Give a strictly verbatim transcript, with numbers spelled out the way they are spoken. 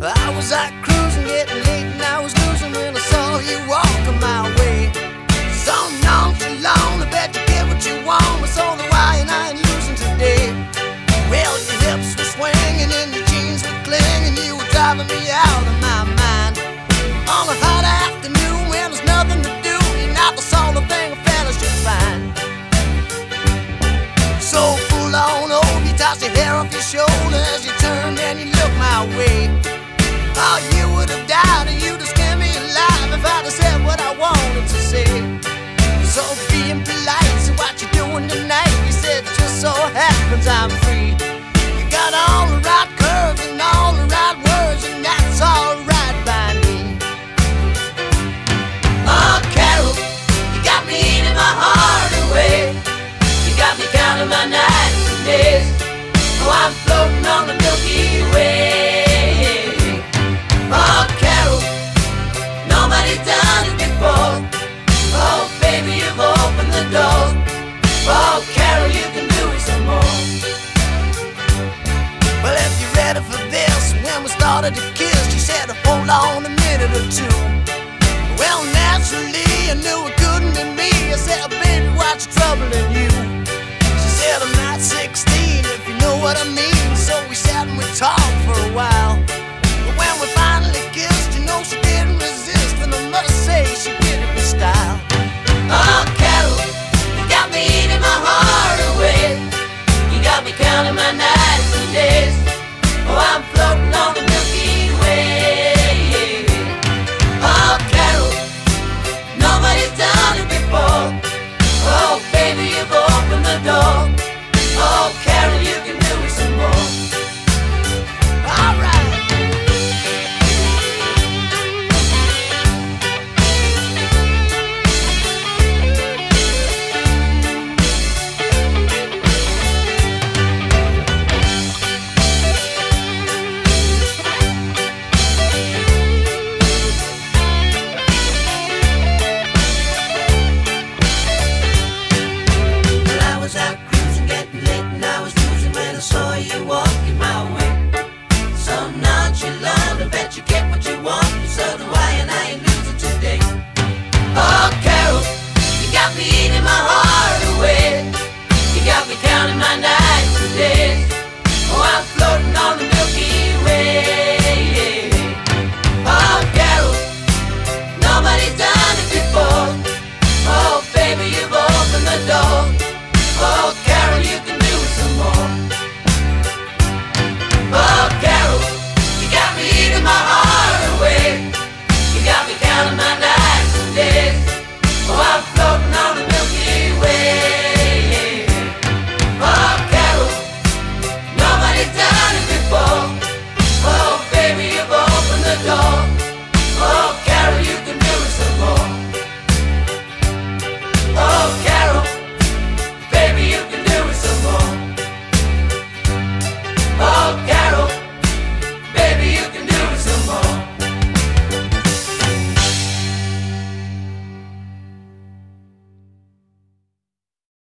I was out cruising, getting late, and I was losing when I saw you walking my way. So nonchalant, I bet you get what you want. It's only why and I ain't losing today. Well, your hips were swinging and your jeans were clinging. You were driving me out of my mind. On a hot afternoon when there's nothing to do, you're not the sort of thing a fella should find. So full on over, you toss your hair off your shoulder as you turned and you looked my way. Oh, you would have died and you'd have scared me alive if I'd have said what I wanted to say. So being polite, so what you doing tonight? You said it just so happens I'm free. You got all the right curves and all the right words, and that's all right by me. Oh, Carol, you got me eating my heart away. You got me counting my nights and days. Oh, I'm floating on the Milky Way. Oh, Carol, nobody's done it before. Oh, baby, you've opened the door. Oh, Carol, you can do it some more. Well, if you're ready for this, when we started to kiss, she said, hold on a minute or two. Well, naturally, I knew it couldn't be me. I said, baby, what's troubling you? She said, I'm not sixteen, if you know what I mean. So we sat and we talked.